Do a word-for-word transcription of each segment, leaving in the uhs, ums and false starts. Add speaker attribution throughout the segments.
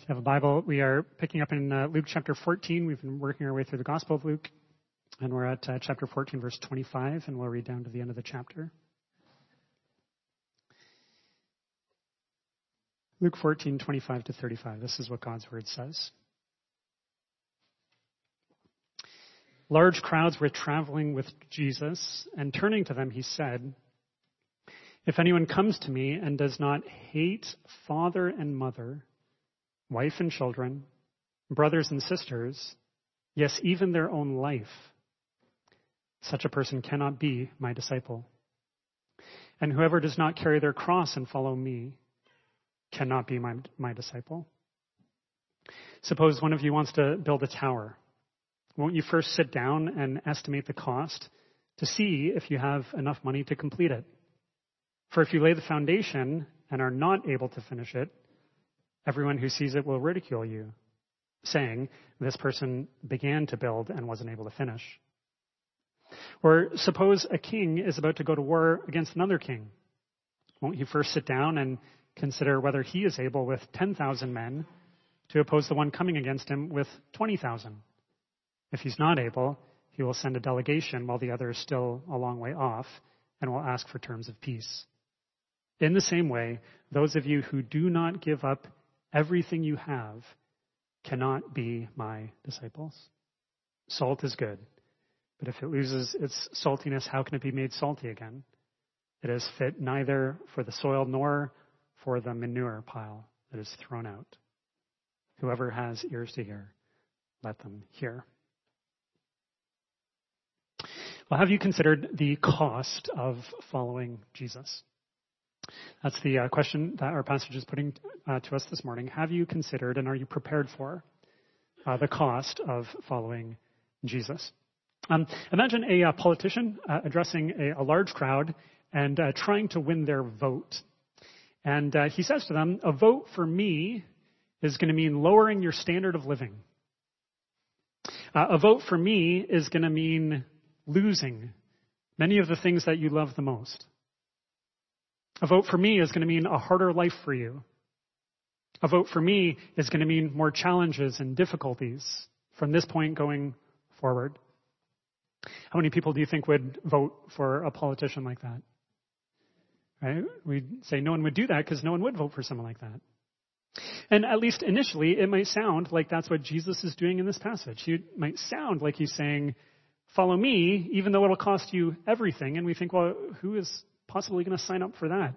Speaker 1: Have a Bible. We are picking up in uh, Luke chapter fourteen. We've been working our way through the Gospel of Luke, and we're at uh, chapter fourteen, verse twenty-five, and we'll read down to the end of the chapter. Luke fourteen, twenty-five to thirty-five. This is what God's word says. Large crowds were traveling with Jesus, and turning to them, he said, "If anyone comes to me and does not hate father and mother, wife and children, brothers and sisters, yes, even their own life, such a person cannot be my disciple. And whoever does not carry their cross and follow me cannot be my, my disciple. Suppose one of you wants to build a tower. Won't you first sit down and estimate the cost to see if you have enough money to complete it? For if you lay the foundation and are not able to finish it, everyone who sees it will ridicule you, saying, 'This person began to build and wasn't able to finish.' Or suppose a king is about to go to war against another king. Won't he first sit down and consider whether he is able with ten thousand men to oppose the one coming against him with twenty thousand? If he's not able, he will send a delegation while the other is still a long way off and will ask for terms of peace. In the same way, those of you who do not give up everything you have cannot be my disciples. Salt is good, but if it loses its saltiness, how can it be made salty again? It is fit neither for the soil nor for the manure pile that is thrown out. Whoever has ears to hear, let them hear." Well, have you considered the cost of following Jesus? That's the uh, question that our passage is putting uh, to us this morning. Have you considered and are you prepared for uh, the cost of following Jesus? Um, imagine a, a politician uh, addressing a, a large crowd and uh, trying to win their vote. And uh, he says to them, "A vote for me is going to mean lowering your standard of living. Uh, a vote for me is going to mean losing many of the things that you love the most. A vote for me is going to mean a harder life for you. A vote for me is going to mean more challenges and difficulties from this point going forward." How many people do you think would vote for a politician like that? Right? We'd say no one would do that because no one would vote for someone like that. And at least initially, it might sound like that's what Jesus is doing in this passage. It might sound like he's saying, "Follow me, even though it'll cost you everything." And we think, well, who is possibly going to sign up for that?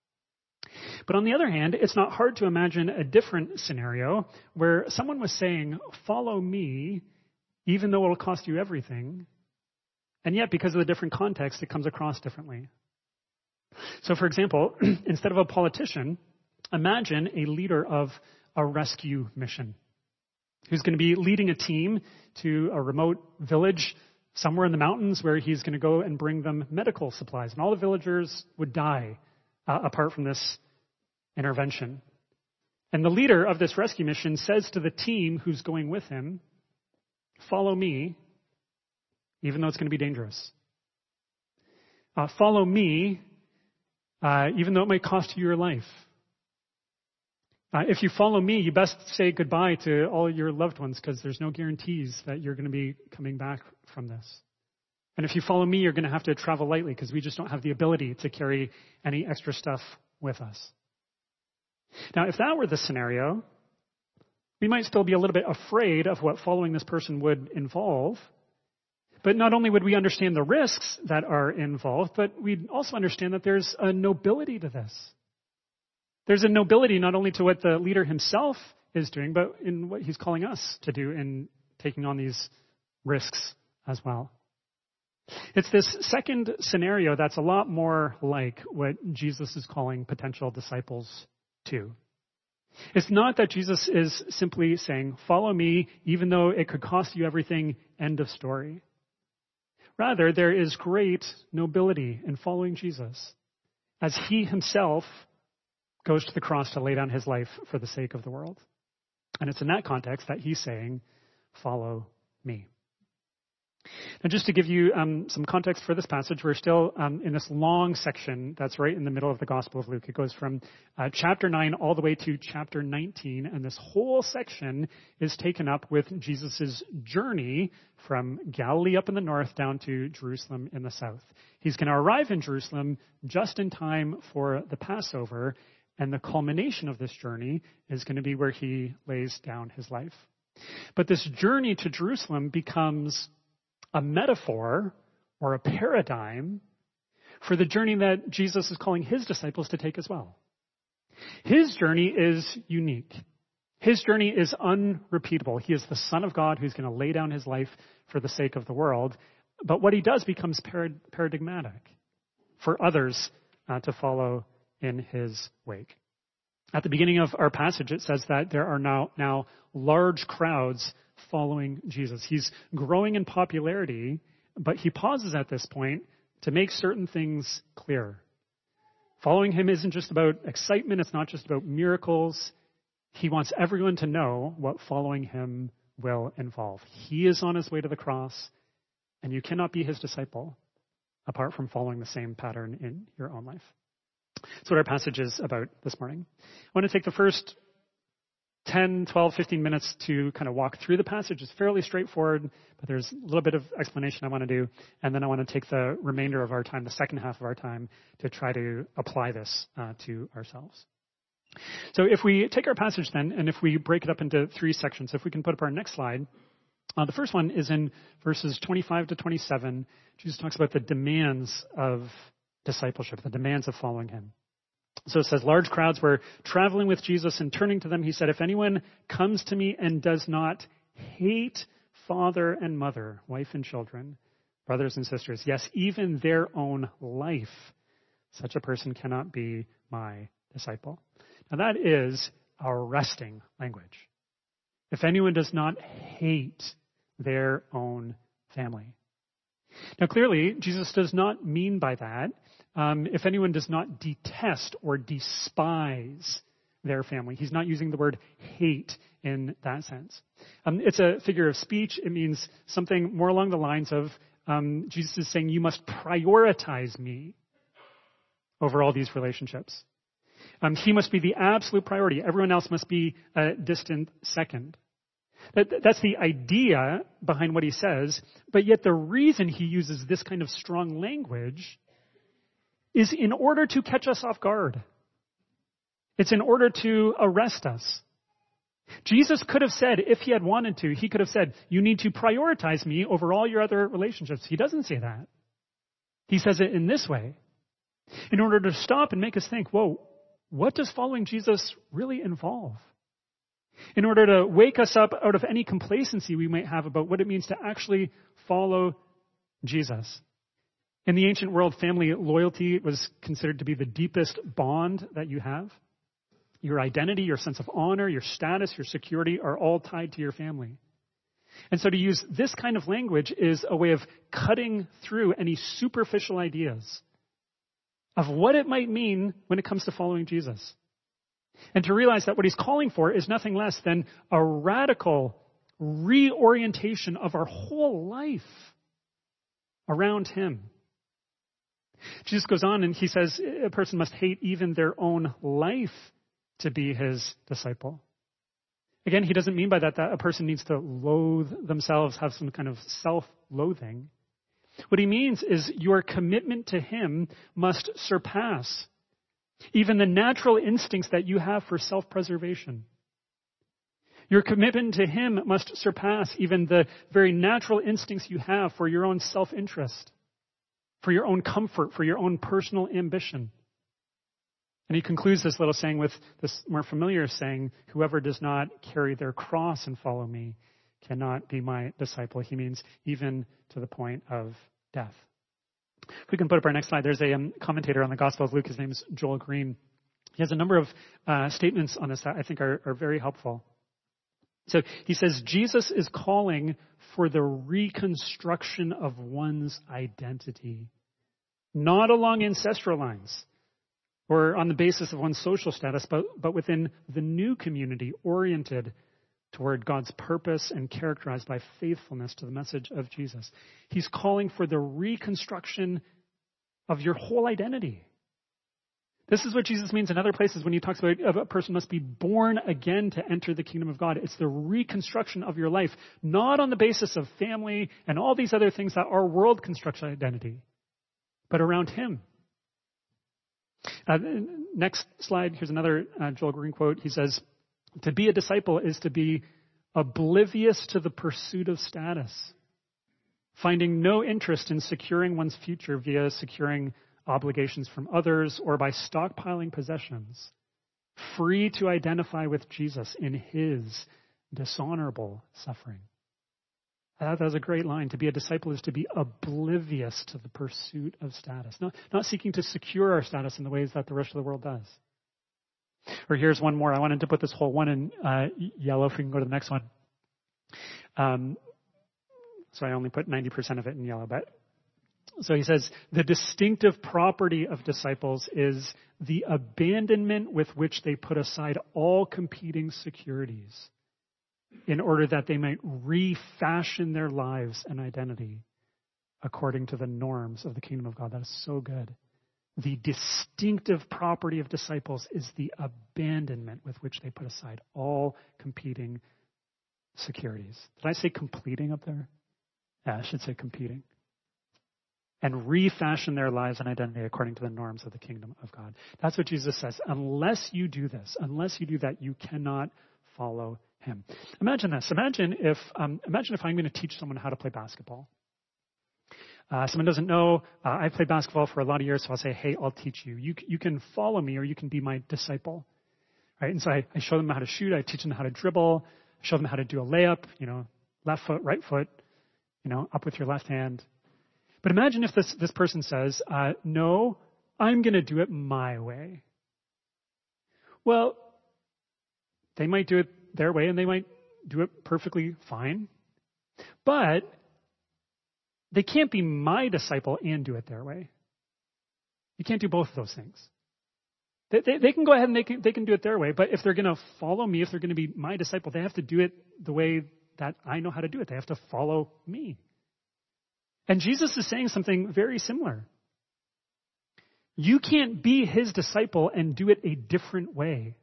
Speaker 1: But on the other hand, it's not hard to imagine a different scenario where someone was saying, "Follow me, even though it'll cost you everything." And yet, because of the different context, it comes across differently. So, for example, instead of a politician, imagine a leader of a rescue mission who's going to be leading a team to a remote village somewhere in the mountains where he's going to go and bring them medical supplies. And all the villagers would die uh, apart from this intervention. And the leader of this rescue mission says to the team who's going with him, "Follow me, even though it's going to be dangerous. Uh, follow me, uh, even though it might cost you your life. Uh, if you follow me, you best say goodbye to all your loved ones because there's no guarantees that you're going to be coming back from this. And if you follow me, you're going to have to travel lightly because we just don't have the ability to carry any extra stuff with us." Now, if that were the scenario, we might still be a little bit afraid of what following this person would involve. But not only would we understand the risks that are involved, but we'd also understand that there's a nobility to this. There's a nobility not only to what the leader himself is doing, but in what he's calling us to do in taking on these risks as well. It's this second scenario that's a lot more like what Jesus is calling potential disciples to. It's not that Jesus is simply saying, "Follow me, even though it could cost you everything, end of story." Rather, there is great nobility in following Jesus as he himself goes to the cross to lay down his life for the sake of the world. And it's in that context that he's saying, "Follow me." Now, just to give you um, some context for this passage, we're still um, in this long section that's right in the middle of the Gospel of Luke. It goes from uh, chapter nine all the way to chapter nineteen, and this whole section is taken up with Jesus' journey from Galilee up in the north down to Jerusalem in the south. He's going to arrive in Jerusalem just in time for the Passover, and the culmination of this journey is going to be where he lays down his life. But this journey to Jerusalem becomes a metaphor or a paradigm for the journey that Jesus is calling his disciples to take as well. His journey is unique. His journey is unrepeatable. He is the Son of God who's going to lay down his life for the sake of the world. But what he does becomes parad- paradigmatic for others uh, to follow in his wake. At the beginning of our passage, it says that there are now, now large crowds following Jesus. He's growing in popularity, but he pauses at this point to make certain things clear. Following him isn't just about excitement. It's not just about miracles. He wants everyone to know what following him will involve. He is on his way to the cross, and you cannot be his disciple apart from following the same pattern in your own life. That's what our passage is about this morning. I want to take the first ten, twelve, fifteen minutes to kind of walk through the passage. It's fairly straightforward, but there's a little bit of explanation I want to do. And then I want to take the remainder of our time, the second half of our time, to try to apply this uh, to ourselves. So if we take our passage then, and if we break it up into three sections, if we can put up our next slide. Uh, the first one is in verses twenty-five to twenty-seven. Jesus talks about the demands of discipleship, the demands of following him. So it says, large crowds were traveling with Jesus, and turning to them, he said, if anyone comes to me and does not hate father and mother, wife and children, brothers and sisters, yes, even their own life, such a person cannot be my disciple. Now that is arresting language. If anyone does not hate their own family. Now clearly, Jesus does not mean by that Um, if anyone does not detest or despise their family. He's not using the word hate in that sense. Um, it's a figure of speech. It means something more along the lines of um, Jesus is saying, you must prioritize me over all these relationships. Um, he must be the absolute priority. Everyone else must be a distant second. That, that's the idea behind what he says, but yet the reason he uses this kind of strong language is in order to catch us off guard. It's in order to arrest us. Jesus could have said, if he had wanted to, he could have said, you need to prioritize me over all your other relationships. He doesn't say that. He says it in this way, in order to stop and make us think, whoa, what does following Jesus really involve? In order to wake us up out of any complacency we might have about what it means to actually follow Jesus. In the ancient world, family loyalty was considered to be the deepest bond that you have. Your identity, your sense of honor, your status, your security are all tied to your family. And so to use this kind of language is a way of cutting through any superficial ideas of what it might mean when it comes to following Jesus. And to realize that what he's calling for is nothing less than a radical reorientation of our whole life around him. Jesus goes on and he says a person must hate even their own life to be his disciple. Again, he doesn't mean by that that a person needs to loathe themselves, have some kind of self-loathing. What he means is your commitment to him must surpass even the natural instincts that you have for self-preservation. Your commitment to him must surpass even the very natural instincts you have for your own self-interest, for your own comfort, for your own personal ambition. And he concludes this little saying with this more familiar saying, whoever does not carry their cross and follow me cannot be my disciple. He means even to the point of death. If we can put up our next slide, there's a um, commentator on the Gospel of Luke. His name is Joel Green. He has a number of uh, statements on this that I think are, are very helpful. So he says, Jesus is calling for the reconstruction of one's identity, not along ancestral lines or on the basis of one's social status, but, but within the new community oriented toward God's purpose and characterized by faithfulness to the message of Jesus. He's calling for the reconstruction of your whole identity. This is what Jesus means in other places when he talks about a person must be born again to enter the kingdom of God. It's the reconstruction of your life, not on the basis of family and all these other things that our world constructs identity, but around him. Uh, next slide, here's another uh, Joel Green quote. He says, to be a disciple is to be oblivious to the pursuit of status, finding no interest in securing one's future via securing obligations from others or by stockpiling possessions, free to identify with Jesus in his dishonorable suffering. That was a great line. To be a disciple is to be oblivious to the pursuit of status, not, not seeking to secure our status in the ways that the rest of the world does. Or here's one more. I wanted to put this whole one in uh, yellow, if we can go to the next one. Um, so I only put ninety percent of it in yellow. But so he says, the distinctive property of disciples is the abandonment with which they put aside all competing securities in order that they might refashion their lives and identity according to the norms of the kingdom of God. That is so good. The distinctive property of disciples is the abandonment with which they put aside all competing securities. Did I say completing up there? Yeah, I should say competing. And refashion their lives and identity according to the norms of the kingdom of God. That's what Jesus says. Unless you do this, unless you do that, you cannot follow him. Imagine this. Imagine if, um, imagine if I'm going to teach someone how to play basketball. Uh, someone doesn't know, uh, I've played basketball for a lot of years, so I'll say, hey, I'll teach you. You, you can follow me or you can be my disciple. Right? And so I, I show them how to shoot. I teach them how to dribble. I show them how to do a layup, you know, left foot, right foot, you know, up with your left hand. But imagine if this, this person says, uh, no, I'm going to do it my way. Well, they might do it their way and they might do it perfectly fine. But they can't be my disciple and do it their way. You can't do both of those things. They, they, they can go ahead and they can, they can do it their way, but if they're going to follow me, if they're going to be my disciple, they have to do it the way that I know how to do it. They have to follow me. And Jesus is saying something very similar. You can't be his disciple and do it a different way.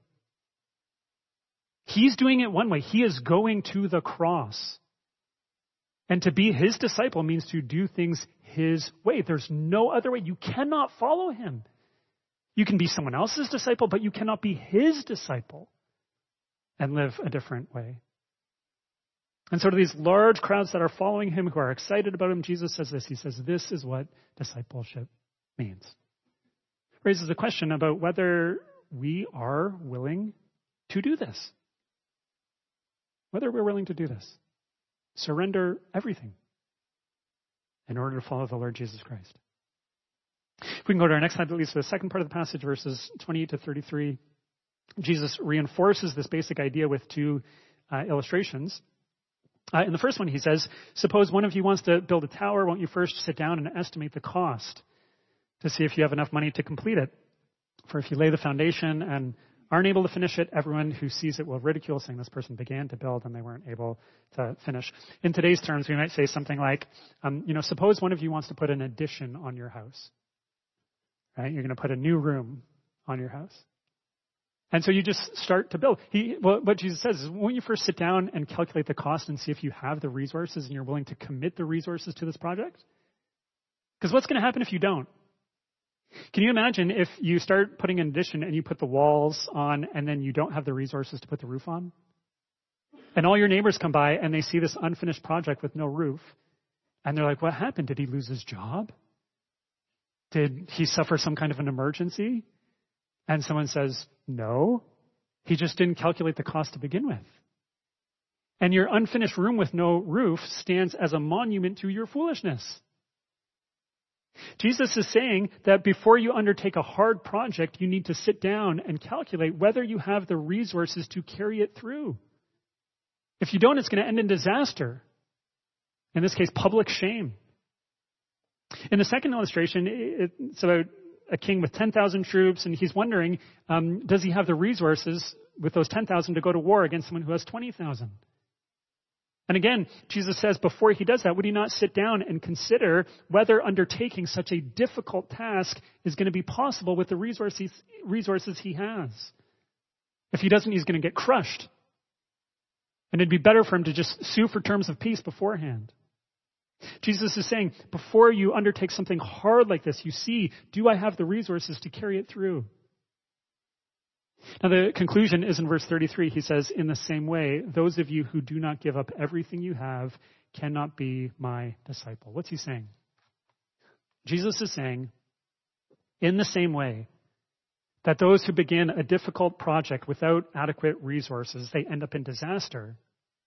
Speaker 1: He's doing it one way. He is going to the cross. And to be his disciple means to do things his way. There's no other way. You cannot follow him. You can be someone else's disciple, but you cannot be his disciple and live a different way. And so to these large crowds that are following him, who are excited about him, Jesus says this. He says, this is what discipleship means. Raises a question about whether we are willing to do this. Whether we're willing to do this. Surrender everything in order to follow the Lord Jesus Christ. If we can go to our next slide, at least for the second part of the passage, verses twenty-eight to thirty-three, Jesus reinforces this basic idea with two uh, illustrations. Uh, in the first one, he says, suppose one of you wants to build a tower. Won't you first sit down and estimate the cost to see if you have enough money to complete it? For if you lay the foundation and aren't able to finish it, everyone who sees it will ridicule, saying this person began to build and they weren't able to finish. In today's terms, we might say something like, um, you know, suppose one of you wants to put an addition on your house. Right? You're going to put a new room on your house. And so you just start to build. He, well, what Jesus says is, won't you first sit down and calculate the cost and see if you have the resources and you're willing to commit the resources to this project? Because what's going to happen if you don't? Can you imagine if you start putting an addition and you put the walls on and then you don't have the resources to put the roof on? And all your neighbors come by and they see this unfinished project with no roof. And they're like, what happened? Did he lose his job? Did he suffer some kind of an emergency? And someone says, no, he just didn't calculate the cost to begin with. And your unfinished room with no roof stands as a monument to your foolishness. Jesus is saying that before you undertake a hard project, you need to sit down and calculate whether you have the resources to carry it through. If you don't, it's going to end in disaster. In this case, public shame. In the second illustration, it's about a king with ten thousand troops, and he's wondering, um, does he have the resources with those ten thousand to go to war against someone who has twenty thousand. And again, Jesus says before he does that, would he not sit down and consider whether undertaking such a difficult task is going to be possible with the resources, resources he has? If he doesn't, he's going to get crushed. And it'd be better for him to just sue for terms of peace beforehand. Jesus is saying, before you undertake something hard like this, you see, do I have the resources to carry it through? Now, the conclusion is in verse thirty-three. He says, in the same way, those of you who do not give up everything you have cannot be my disciple. What's he saying? Jesus is saying, in the same way, that those who begin a difficult project without adequate resources, they end up in disaster.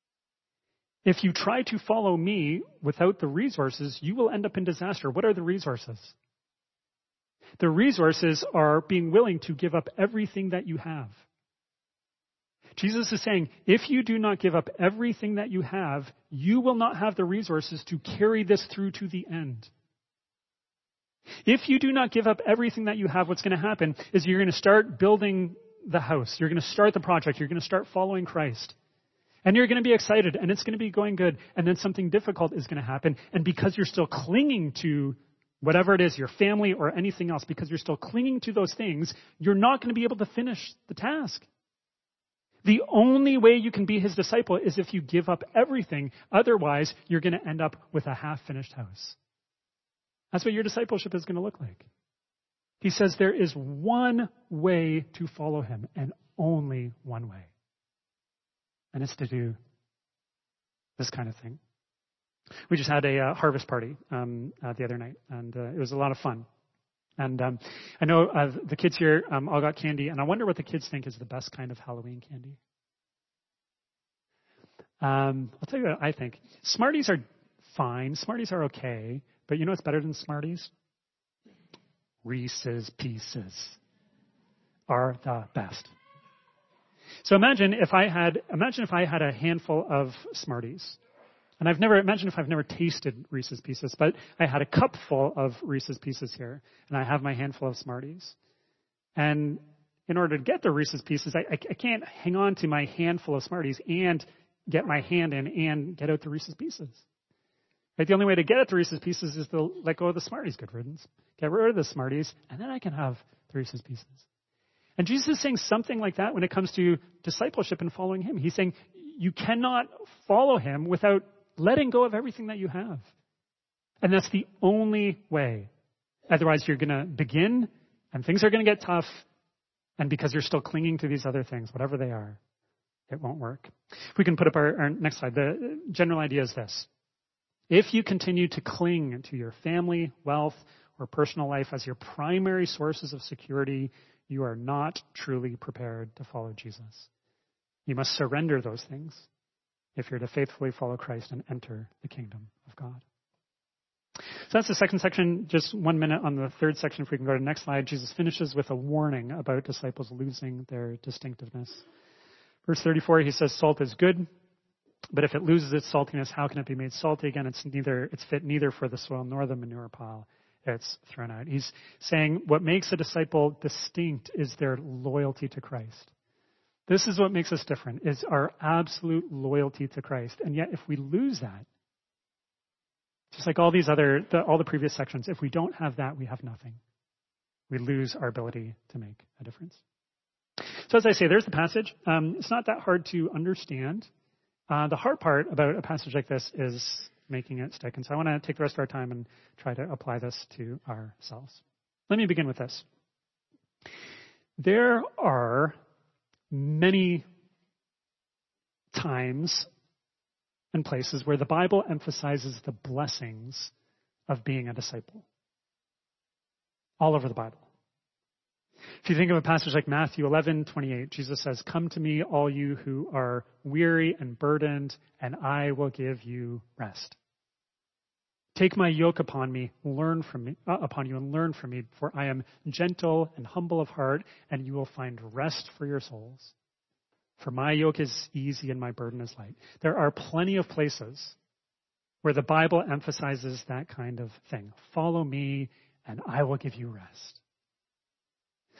Speaker 1: If you try to follow me without the resources, you will end up in disaster. What are the resources? The resources are being willing to give up everything that you have. Jesus is saying, if you do not give up everything that you have, you will not have the resources to carry this through to the end. If you do not give up everything that you have, what's going to happen is you're going to start building the house. You're going to start the project. You're going to start following Christ. And you're going to be excited, and it's going to be going good. And then something difficult is going to happen. And because you're still clinging to whatever it is, your family or anything else, because you're still clinging to those things, you're not going to be able to finish the task. The only way you can be his disciple is if you give up everything. Otherwise, you're going to end up with a half-finished house. That's what your discipleship is going to look like. He says there is one way to follow him, and only one way. And it's to do this kind of thing. We just had a uh, harvest party um, uh, the other night, and uh, it was a lot of fun. And um, I know uh, the kids here um, all got candy, and I wonder what the kids think is the best kind of Halloween candy. Um, I'll tell you what I think. Smarties are fine. Smarties are okay. But you know what's better than Smarties? Reese's Pieces are the best. So imagine if I had imagine if I had a handful of Smarties. And I've never, imagine if I've never tasted Reese's Pieces, but I had a cup full of Reese's Pieces here, and I have my handful of Smarties. And in order to get the Reese's Pieces, I, I, I can't hang on to my handful of Smarties and get my hand in and get out the Reese's Pieces. Right? The only way to get at the Reese's Pieces is to let go of the Smarties, good riddance. Get rid of the Smarties, and then I can have the Reese's Pieces. And Jesus is saying something like that when it comes to discipleship and following him. He's saying you cannot follow him without letting go of everything that you have. And that's the only way. Otherwise, you're going to begin, and things are going to get tough, and because you're still clinging to these other things, whatever they are, it won't work. If we can put up our, our next slide. The general idea is this. If you continue to cling to your family, wealth, or personal life as your primary sources of security, you are not truly prepared to follow Jesus. You must surrender those things if you're to faithfully follow Christ and enter the kingdom of God. So that's the second section. Just one minute on the third section. If we can go to the next slide. Jesus finishes with a warning about disciples losing their distinctiveness. Verse thirty-four, he says, salt is good, but if it loses its saltiness, how can it be made salty again? It's neither, it's fit neither for the soil nor the manure pile. It's thrown out. He's saying what makes a disciple distinct is their loyalty to Christ. This is what makes us different, is our absolute loyalty to Christ. And yet, if we lose that, just like all these other, the, all the previous sections, if we don't have that, we have nothing. We lose our ability to make a difference. So as I say, there's the passage. Um, it's not that hard to understand. Uh, the hard part about a passage like this is making it stick. And so I want to take the rest of our time and try to apply this to ourselves. Let me begin with this. There are many times and places where the Bible emphasizes the blessings of being a disciple. All over the Bible. If you think of a passage like Matthew eleven twenty-eight, Jesus says, "Come to me, all you who are weary and burdened, and I will give you rest. Take my yoke upon me, learn from me, uh, upon you, and learn from me, for I am gentle and humble of heart, and you will find rest for your souls. For my yoke is easy and my burden is light." There are plenty of places where the Bible emphasizes that kind of thing. Follow me, and I will give you rest.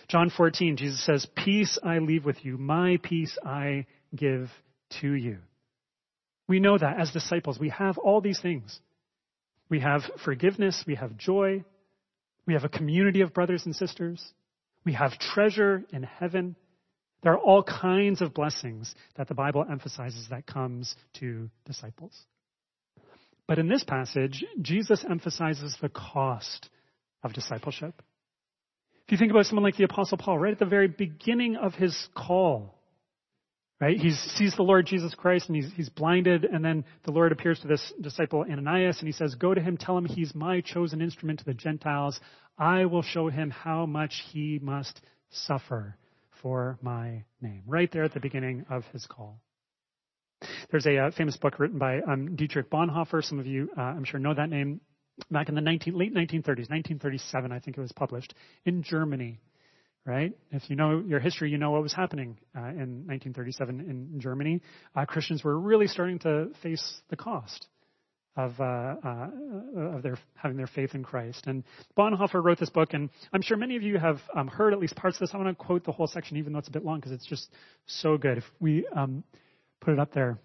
Speaker 1: John fourteen, Jesus says, peace I leave with you, my peace I give to you. We know that as disciples, we have all these things. We have forgiveness, we have joy, we have a community of brothers and sisters, we have treasure in heaven. There are all kinds of blessings that the Bible emphasizes that comes to disciples. But in this passage, Jesus emphasizes the cost of discipleship. If you think about someone like the Apostle Paul, right at the very beginning of his call, right? He sees the Lord Jesus Christ and he's, he's blinded, and then the Lord appears to this disciple Ananias and he says, go to him, tell him he's my chosen instrument to the Gentiles. I will show him how much he must suffer for my name. Right there at the beginning of his call. There's a uh, famous book written by um, Dietrich Bonhoeffer. Some of you, uh, I'm sure, know that name. Back in the nineteen, late nineteen thirties, nineteen thirty-seven, I think it was published, in Germany. Right? If you know your history, you know what was happening uh, in nineteen thirty-seven in Germany. Uh, Christians were really starting to face the cost of uh, uh, of their having their faith in Christ. And Bonhoeffer wrote this book, and I'm sure many of you have um, heard at least parts of this. I want to quote the whole section, even though it's a bit long, because it's just so good. If we um, put it up there,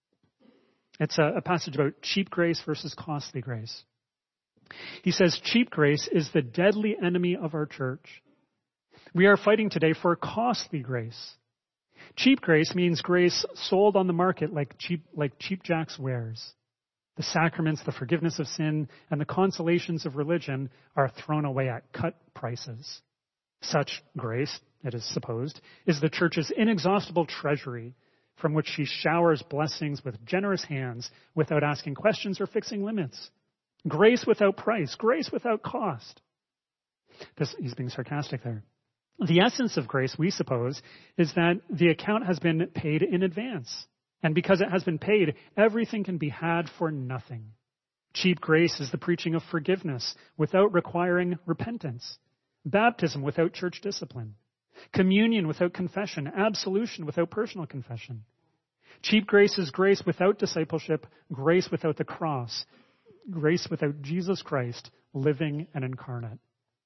Speaker 1: it's a, a passage about cheap grace versus costly grace. He says, cheap grace is the deadly enemy of our church. We are fighting today for costly grace. Cheap grace means grace sold on the market like cheap, like Cheap Jack's wares. The sacraments, the forgiveness of sin, and the consolations of religion are thrown away at cut prices. Such grace, it is supposed, is the church's inexhaustible treasury from which she showers blessings with generous hands without asking questions or fixing limits. Grace without price, grace without cost. This, he's being sarcastic there. The essence of grace, we suppose, is that the account has been paid in advance. And because it has been paid, everything can be had for nothing. Cheap grace is the preaching of forgiveness without requiring repentance. Baptism without church discipline. Communion without confession. Absolution without personal confession. Cheap grace is grace without discipleship, grace without the cross, grace without Jesus Christ living and incarnate.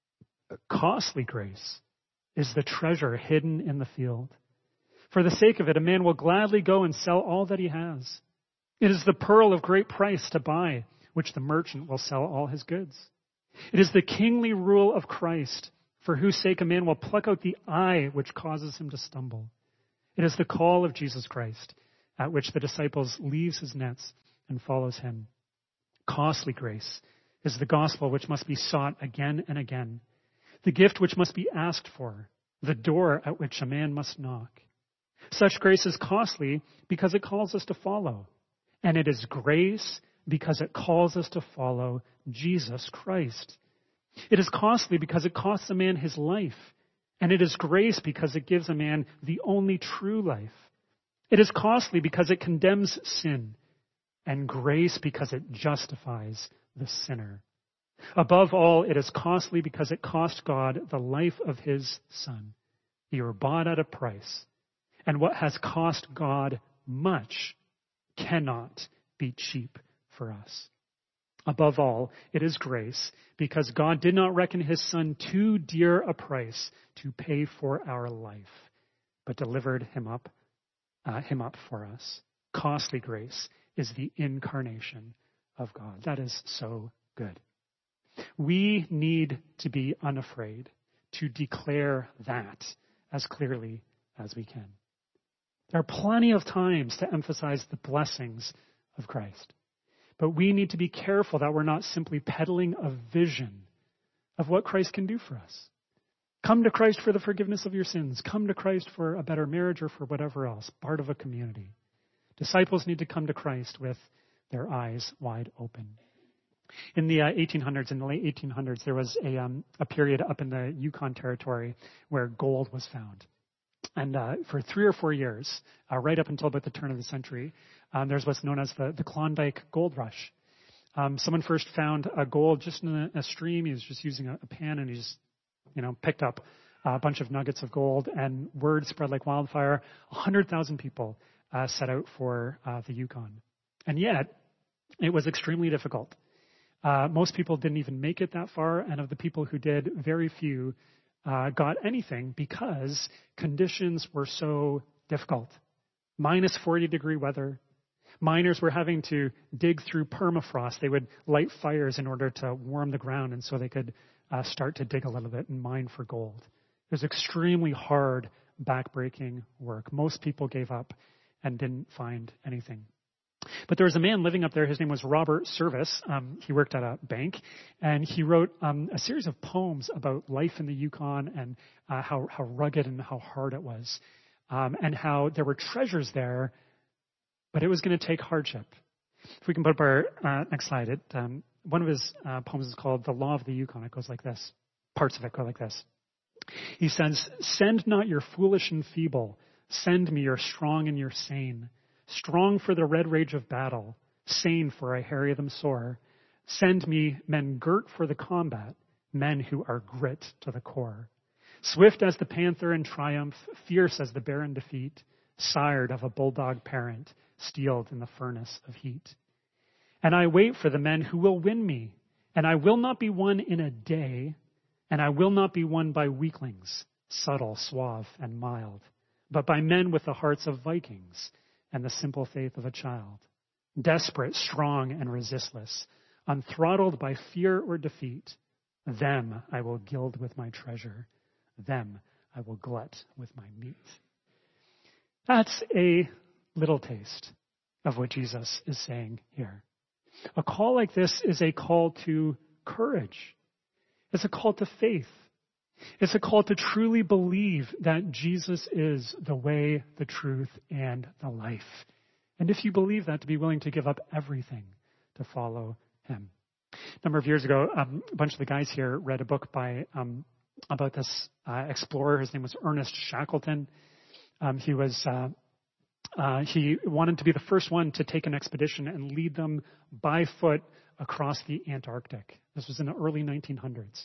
Speaker 1: Costly grace is the treasure hidden in the field. For the sake of it, a man will gladly go and sell all that he has. It is the pearl of great price to buy, which the merchant will sell all his goods. It is the kingly rule of Christ, for whose sake a man will pluck out the eye which causes him to stumble. It is the call of Jesus Christ, at which the disciples leaves his nets and follows him. Costly grace is the gospel which must be sought again and again, the gift which must be asked for, the door at which a man must knock. Such grace is costly because it calls us to follow, and it is grace because it calls us to follow Jesus Christ. It is costly because it costs a man his life, and it is grace because it gives a man the only true life. It is costly because it condemns sin, and grace because it justifies the sinner. Above all, it is costly because it cost God the life of his Son. You were bought at a price, and what has cost God much cannot be cheap for us. Above all, it is grace because God did not reckon his Son too dear a price to pay for our life, but delivered him up, uh, him up for us. Costly grace is the incarnation of God. That is so good. We need to be unafraid to declare that as clearly as we can. There are plenty of times to emphasize the blessings of Christ. But we need to be careful that we're not simply peddling a vision of what Christ can do for us. Come to Christ for the forgiveness of your sins. Come to Christ for a better marriage or for whatever else, part of a community. Disciples need to come to Christ with their eyes wide open. In the uh, eighteen hundreds, in the late eighteen hundreds, there was a, um, a period up in the Yukon Territory where gold was found. And uh, for three or four years, uh, right up until about the turn of the century, um, there's what's known as the, the Klondike Gold Rush. Um, someone first found a gold just in a, a stream. He was just using a, a pan, and he just, you know, picked up a bunch of nuggets of gold, and word spread like wildfire. one hundred thousand people uh, set out for uh, the Yukon. And yet, it was extremely difficult. Uh, most people didn't even make it that far, and of the people who did, very few uh, got anything because conditions were so difficult. Minus forty degree weather. Miners were having to dig through permafrost. They would light fires in order to warm the ground, and so they could uh, start to dig a little bit and mine for gold. It was extremely hard, backbreaking work. Most people gave up and didn't find anything. But there was a man living up there. His name was Robert Service. Um, he worked at a bank, and he wrote um, a series of poems about life in the Yukon and uh, how, how rugged and how hard it was, um, and how there were treasures there, but it was going to take hardship. If we can put up our uh, next slide, it, um, one of his uh, poems is called The Law of the Yukon. It goes like this. Parts of it go like this. He says, "Send not your foolish and feeble. Send me your strong and your sane. Strong for the red rage of battle. Sane for I harry them sore. Send me men girt for the combat. Men who are grit to the core. Swift as the panther in triumph. Fierce as the bear in defeat. Sired of a bulldog parent. Steeled in the furnace of heat. And I wait for the men who will win me. And I will not be won in a day. And I will not be won by weaklings, subtle, suave, and mild, but by men with the hearts of Vikings and the simple faith of a child. Desperate, strong, and resistless, unthrottled by fear or defeat, them I will gild with my treasure. Them I will glut with my meat." That's a little taste of what Jesus is saying here. A call like this is a call to courage. It's a call to faith. It's a call to truly believe that Jesus is the way, the truth, and the life. And if you believe that, to be willing to give up everything to follow him. A number of years ago, um, a bunch of the guys here read a book by um, about this uh, explorer. His name was Ernest Shackleton. Um, he was uh, uh, he wanted to be the first one to take an expedition and lead them by foot across the Antarctic. This was in the early nineteen hundreds.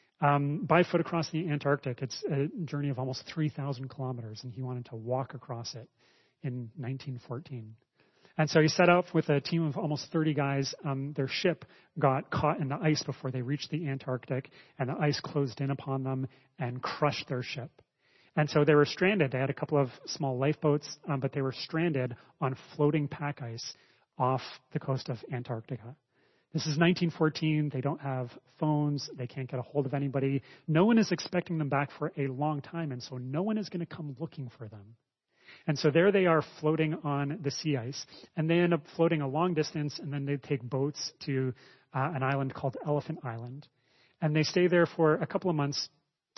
Speaker 1: Um, by foot across the Antarctic, it's a journey of almost three thousand kilometers, and he wanted to walk across it in nineteen fourteen. And so he set out with a team of almost thirty guys. Um, their ship got caught in the ice before they reached the Antarctic, and the ice closed in upon them and crushed their ship. And so they were stranded. They had a couple of small lifeboats, um, but they were stranded on floating pack ice off the coast of Antarctica. This is nineteen fourteen. They don't have phones. They can't get a hold of anybody. No one is expecting them back for a long time, and so no one is going to come looking for them. And so there they are floating on the sea ice, and they end up floating a long distance, and then they take boats to uh, an island called Elephant Island. And they stay there for a couple of months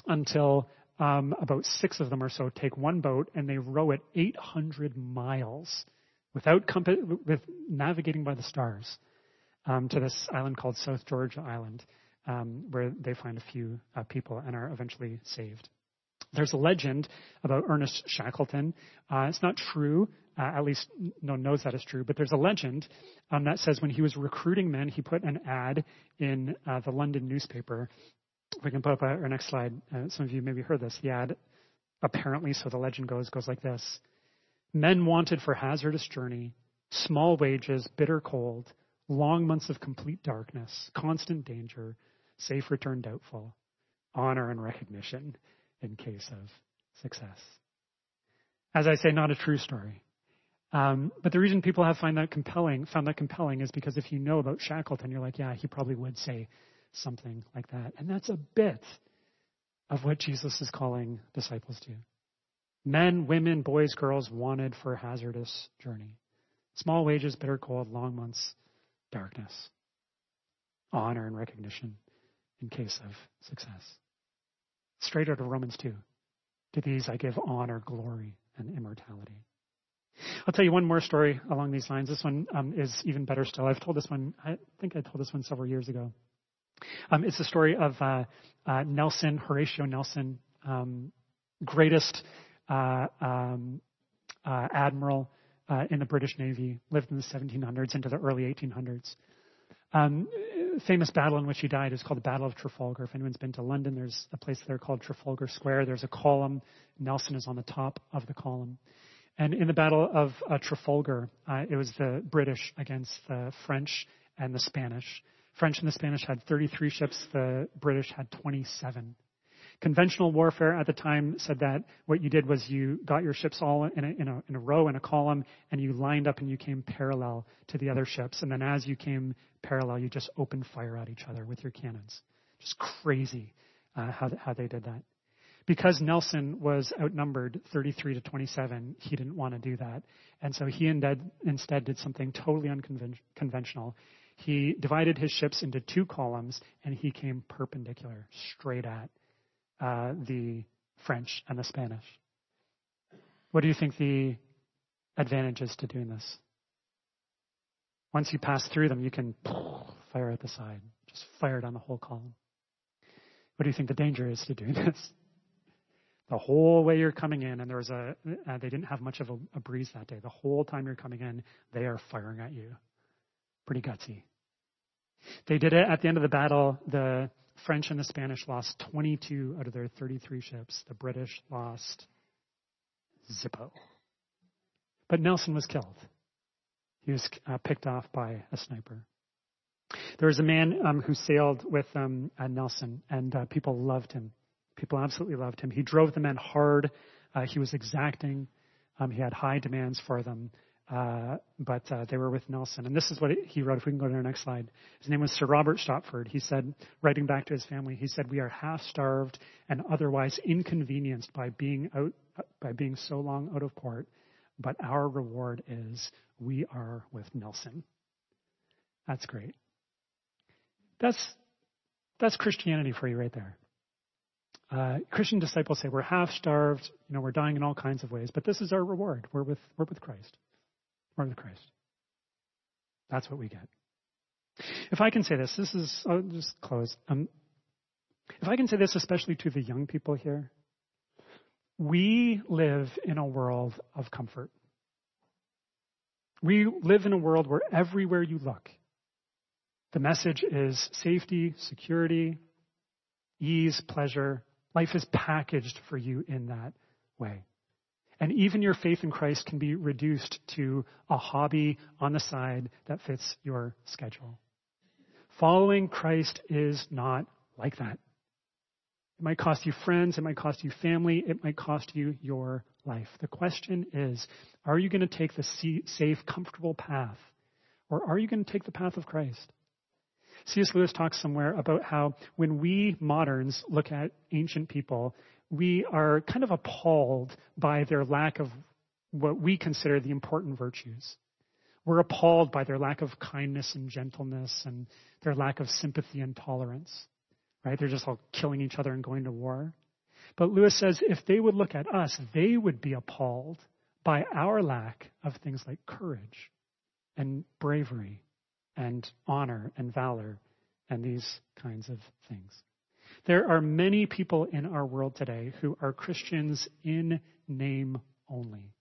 Speaker 1: until um, about six of them or so take one boat, and they row it eight hundred miles without compass, with navigating by the stars. Um, to this island called South Georgia Island, um, where they find a few uh, people and are eventually saved. There's a legend about Ernest Shackleton. Uh, it's not true, uh, at least no one knows that is true, but there's a legend um, that says when he was recruiting men, he put an ad in uh, the London newspaper. If we can put up our next slide, uh, some of you maybe heard this. The ad, apparently, so the legend goes, goes like this. Men wanted for hazardous journey, small wages, bitter cold, long months of complete darkness, constant danger, safe return doubtful, honor and recognition in case of success. As I say, not a true story. Um, but the reason people have find that compelling, found that compelling is because if you know about Shackleton, you're like, yeah, he probably would say something like that. And that's a bit of what Jesus is calling disciples to. Men, women, boys, girls wanted for a hazardous journey. Small wages, bitter cold, long months, darkness, honor and recognition in case of success. Straight out of Romans two. To these I give honor, glory, and immortality. I'll tell you one more story along these lines. This one um, is even better still. I've told this one, I think I told this one several years ago. Um, it's the story of uh, uh, Nelson, Horatio Nelson, um, greatest uh, um, uh, admiral Uh, in the British Navy, lived in the seventeen hundreds into the early eighteen hundreds. Um, famous battle in which he died is called the Battle of Trafalgar. If anyone's been to London, there's a place there called Trafalgar Square. There's a column. Nelson is on the top of the column. And in the Battle of uh, Trafalgar, uh, it was the British against the French and the Spanish. French and the Spanish had thirty-three ships. The British had twenty-seven. Conventional warfare at the time said that what you did was you got your ships all in a, in a, in a row, in a column, and you lined up and you came parallel to the other ships. And then as you came parallel, you just opened fire at each other with your cannons. Just crazy uh, how, how they did that. Because Nelson was outnumbered thirty-three to twenty-seven, he didn't want to do that. And so he instead, instead did something totally unconventional. He divided his ships into two columns, and he came perpendicular, straight at uh, the French and the Spanish. What do you think the advantage is to doing this? Once you pass through them, you can fire at the side. Just fire down the whole column. What do you think the danger is to doing this? The whole way you're coming in, and there was a, uh, they didn't have much of a, a breeze that day. The whole time you're coming in, they are firing at you. Pretty gutsy. They did it at the end of the battle. The French and the Spanish lost twenty-two out of their thirty-three ships. The British lost zippo. But Nelson was killed. He was uh, picked off by a sniper. There was a man um, who sailed with um, uh, Nelson, and uh, people loved him. People absolutely loved him. He drove the men hard. Uh, he was exacting. Um, he had high demands for them. Uh, but uh, they were with Nelson. And this is what he wrote. If we can go to our next slide. His name was Sir Robert Stopford. He said, writing back to his family, he said, "We are half starved and otherwise inconvenienced by being out, by being so long out of port. But our reward is we are with Nelson." That's great. That's that's Christianity for you right there. Uh, Christian disciples say we're half starved, you know, we're dying in all kinds of ways, but this is our reward. We're with we're with Christ. We're with Christ. That's what we get. If I can say this, this is I'll just close. Um, if I can say this, especially to the young people here, we live in a world of comfort. We live in a world where everywhere you look, the message is safety, security, ease, pleasure. Life is packaged for you in that way. And even your faith in Christ can be reduced to a hobby on the side that fits your schedule. Following Christ is not like that. It might cost you friends, it might cost you family, it might cost you your life. The question is, are you going to take the safe, comfortable path, or are you going to take the path of Christ? C S Lewis talks somewhere about how when we moderns look at ancient people, we are kind of appalled by their lack of what we consider the important virtues. We're appalled by their lack of kindness and gentleness and their lack of sympathy and tolerance. Right? They're just all killing each other and going to war. But Lewis says if they would look at us, they would be appalled by our lack of things like courage and bravery and honor and valor and these kinds of things. There are many people in our world today who are Christians in name only.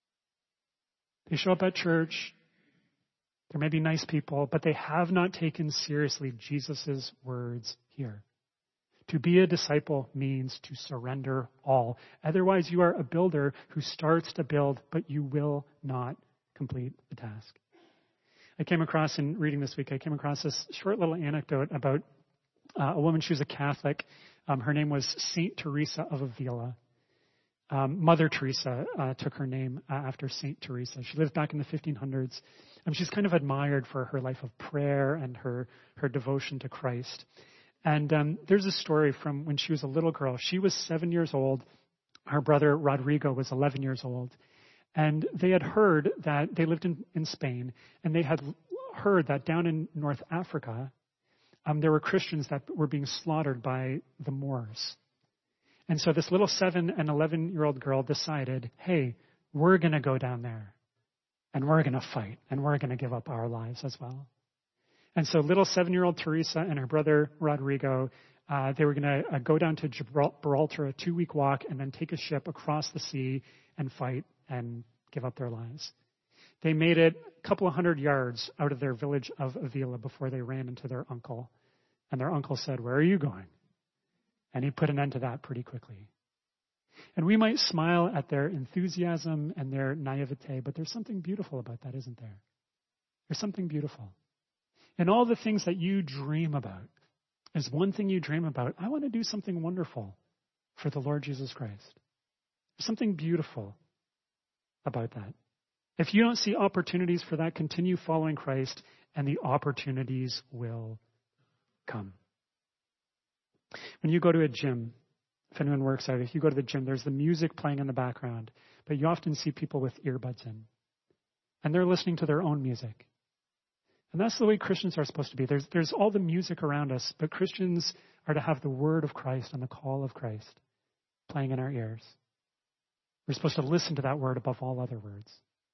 Speaker 1: They show up at church. There may be nice people, but they have not taken seriously Jesus' words here. To be a disciple means to surrender all. Otherwise, you are a builder who starts to build, but you will not complete the task. I came across, in reading this week, I came across this short little anecdote about uh, a woman. She was a Catholic. Um, her name was Saint Teresa of Avila. Um, Mother Teresa uh, took her name uh, after Saint Teresa. She lived back in the fifteen hundreds. And she's kind of admired for her life of prayer and her, her devotion to Christ. And um, there's a story from when she was a little girl. She was seven years old. Her brother Rodrigo was eleven years old. And they had heard that they lived in, in Spain, and they had heard that down in North Africa, um, there were Christians that were being slaughtered by the Moors. And so this little seven and eleven-year-old girl decided, hey, we're going to go down there, and we're going to fight, and we're going to give up our lives as well. And so little seven-year-old Teresa and her brother Rodrigo, uh, they were going to uh, go down to Gibraltar, a two-week walk, and then take a ship across the sea and fight and give up their lives. They made it a couple of hundred yards out of their village of Avila before they ran into their uncle. And their uncle said, "Where are you going?" And he put an end to that pretty quickly. And we might smile at their enthusiasm and their naivete, but there's something beautiful about that, isn't there? There's something beautiful. And all the things that you dream about is one thing you dream about. I want to do something wonderful for the Lord Jesus Christ. There's something beautiful about that. If you don't see opportunities for that, continue following Christ, and the opportunities will come. When you go to a gym, if anyone works out, if you go to the gym, there's the music playing in the background, but you often see people with earbuds in, and they're listening to their own music. And that's the way Christians are supposed to be. There's, there's all the music around us, but Christians are to have the word of Christ and the call of Christ playing in our ears. We're supposed to listen to that word above all other words.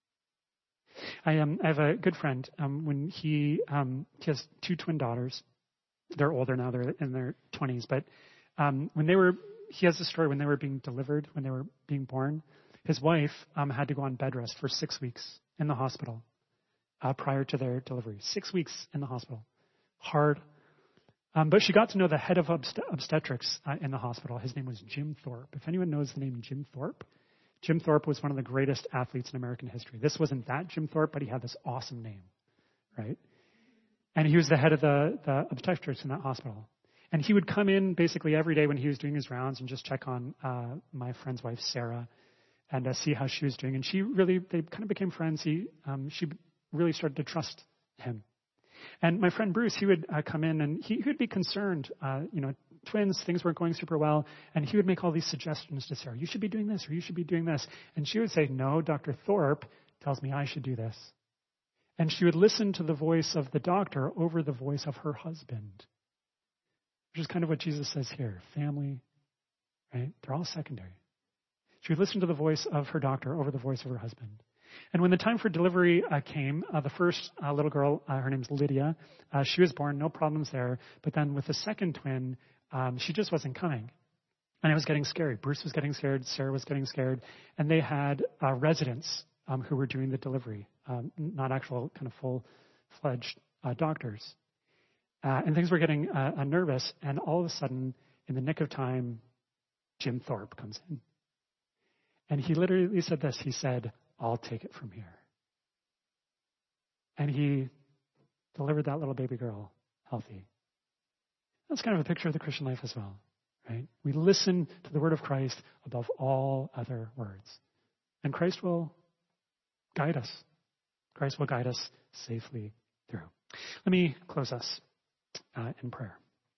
Speaker 1: I, um, I have a good friend. Um, when he um, he has two twin daughters. They're older now. They're in their twenties. But um, when they were, he has a story when they were being delivered, when they were being born. His wife um, had to go on bed rest for six weeks in the hospital uh, prior to their delivery. Six weeks in the hospital. Hard. Um, but she got to know the head of obst- obstetrics uh, in the hospital. His name was Jim Thorpe. If anyone knows the name Jim Thorpe, Jim Thorpe was one of the greatest athletes in American history. This wasn't that Jim Thorpe, but he had this awesome name, right? And he was the head of the, the obstetrics in that hospital. And he would come in basically every day when he was doing his rounds and just check on uh, my friend's wife, Sarah, and uh, see how she was doing. And she really, they kind of became friends. He, um, she really started to trust him. And my friend Bruce, he would uh, come in and he, he would be concerned, uh, you know, twins, things weren't going super well. And he would make all these suggestions to Sarah. You should be doing this or you should be doing this. And she would say, no, Doctor Thorpe tells me I should do this. And she would listen to the voice of the doctor over the voice of her husband, which is kind of what Jesus says here. Family, right? They're all secondary. She would listen to the voice of her doctor over the voice of her husband. And when the time for delivery uh, came, uh, the first uh, little girl, uh, her name's Lydia, uh, she was born, no problems there. But then with the second twin, um, she just wasn't coming. And it was getting scary. Bruce was getting scared. Sarah was getting scared. And they had uh, residents um, who were doing the delivery, um, not actual kind of full-fledged uh, doctors. Uh, and things were getting uh, uh, nervous. And all of a sudden, in the nick of time, Jim Thorpe comes in. And he literally said this. He said, I'll take it from here. And he delivered that little baby girl healthy. That's kind of a picture of the Christian life as well, right? We listen to the word of Christ above all other words. And Christ will guide us. Christ will guide us safely through. Let me close us uh, in prayer.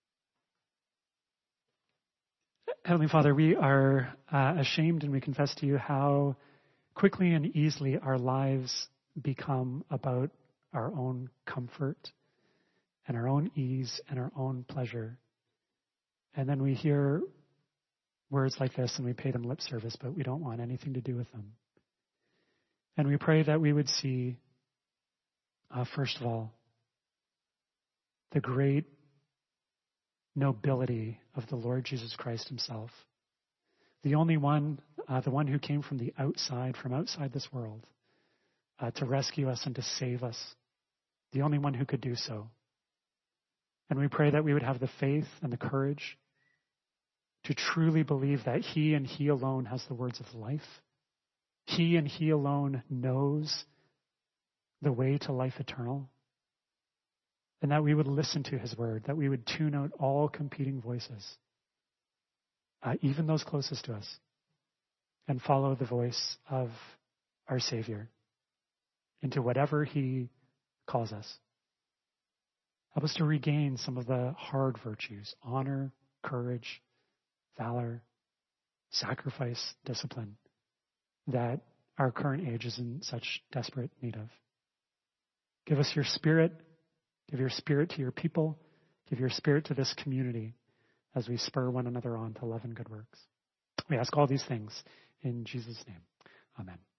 Speaker 1: Heavenly Father, we are uh, ashamed and we confess to you how quickly and easily our lives become about our own comfort and our own ease and our own pleasure. And then we hear words like this and we pay them lip service, but we don't want anything to do with them. And we pray that we would see, uh, first of all, the great nobility of the Lord Jesus Christ himself. The only one, uh, the one who came from the outside, from outside this world, uh, to rescue us and to save us. The only one who could do so. And we pray that we would have the faith and the courage to truly believe that he and he alone has the words of life. He and he alone knows the way to life eternal. And that we would listen to his word, that we would tune out all competing voices. Uh, even those closest to us, and follow the voice of our Savior into whatever he calls us. Help us to regain some of the hard virtues, honor, courage, valor, sacrifice, discipline, that our current age is in such desperate need of. Give us your spirit, give your spirit to your people, give your spirit to this community, as we spur one another on to love and good works. We ask all these things in Jesus' name. Amen.